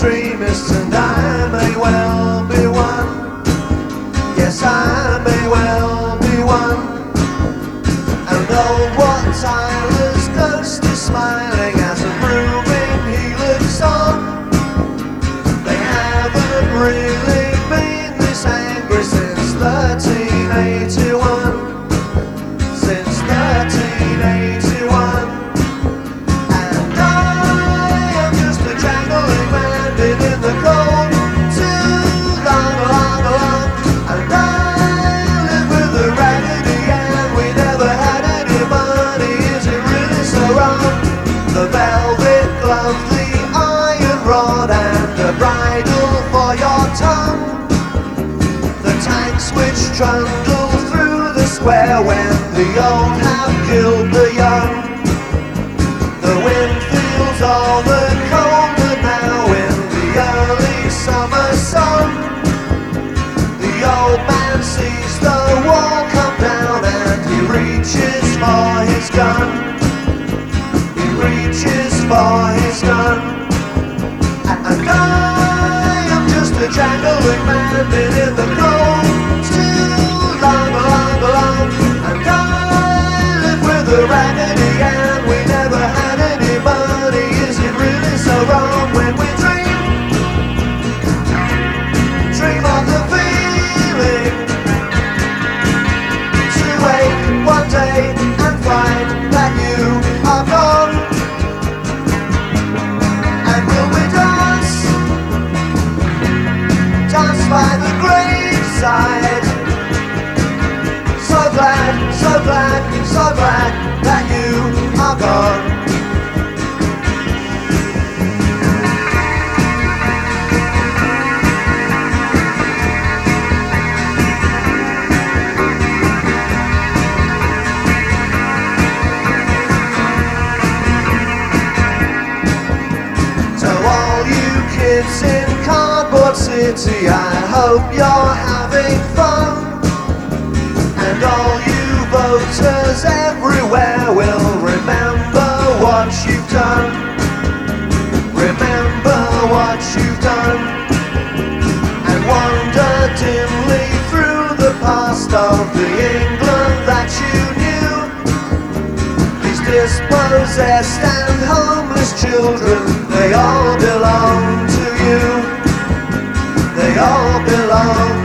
extremists, and I may well be one. Yes, I may well be one. And old Wat Tyler's ghost is smiling as a proving he looks on. They haven't really been this angry since 1381. Since 1381. And I am just a jangling man in the cold too long. And I live with a Raggedy Ann. We never had any money. Is it really so wrong? The velvet glove, the iron rod, and a bridle for your tongue. The tanks which trundle through the square when the old have killed the young. The wind feels all the colder now in the early summer sun. The old man sees the wall come down and he reaches for his gun. He reaches for his gun. And I am just a jangling man in the cold too long. And I live with a Raggedy Ann. We never had any money. Is it really so wrong when we dream of the feeling to wake one day and find that you are gone? And will we dance by the graveside? So glad, so glad, so glad that you are gone. To all you kids in Cardboard City, I hope you're having fun. And all you voters everywhere will remember what you've done. Remember what you've done. And wander dimly through the past of the England that you knew. These dispossessed and homeless children, they all belong to you. They all belong